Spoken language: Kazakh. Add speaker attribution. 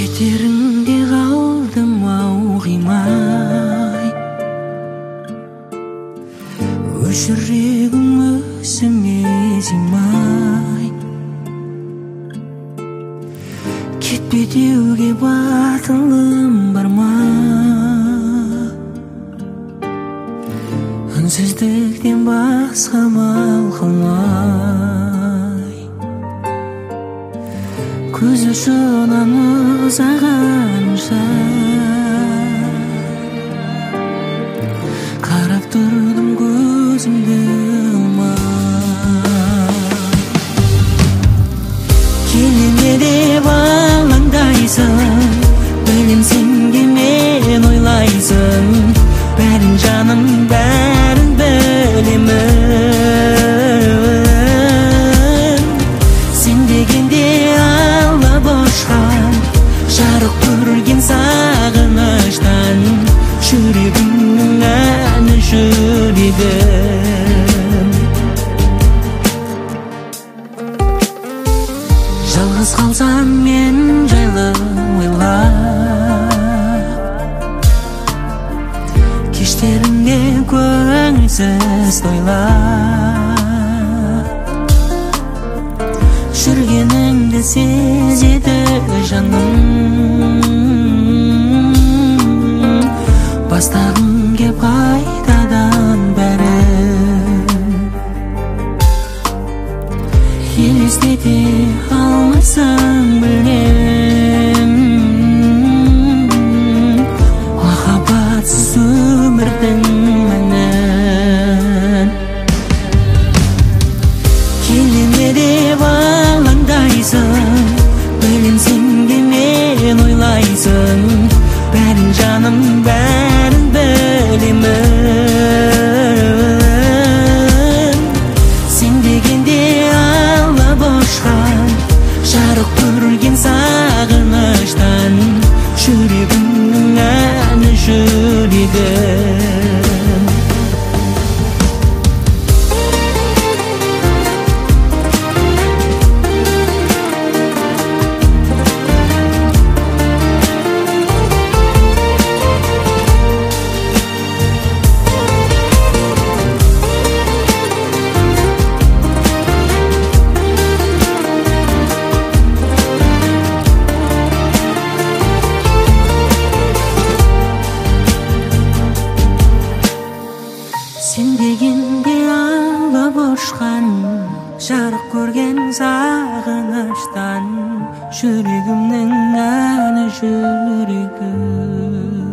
Speaker 1: Кетеріңде қалдым ау қимай, өз жүрегім өзіме сыймай. Кетпе деуге батылым бар ма? Үнсіздіктен басқа амал қалмай, көз ұшынан ұзағанша қарап тұрдым көзімді алмай. Келеме деп алаңдайсың, білем сен де мен ойлайсың. Бәрін жаным, бәрін білемін. Сен дегенде алла бошқан, жарық көрген сағыныштан. Жүрегімнің әні жүрегім. Жалғыз қалсам мен жайлы ойлап, кештерімде көңілсіз тойлап, жүргеніңді сезеді жаным. Бастағым кеп қайтадан бәрін, елестете алмайсың білем. Махаббатсыз өмірдің мәнін. Келеме деп алаңдайсың, білем сен де мен ойлайсың. Бәрін жаным, бәрін білемін. Сен дегенде алла бошқан, жарық көрген сағыныштан. Жүрегімнің әні жүрегім. Сен дегенде алла бошқан, жарық көрген сағыныштан. Жүрегімнің әні жүрегім.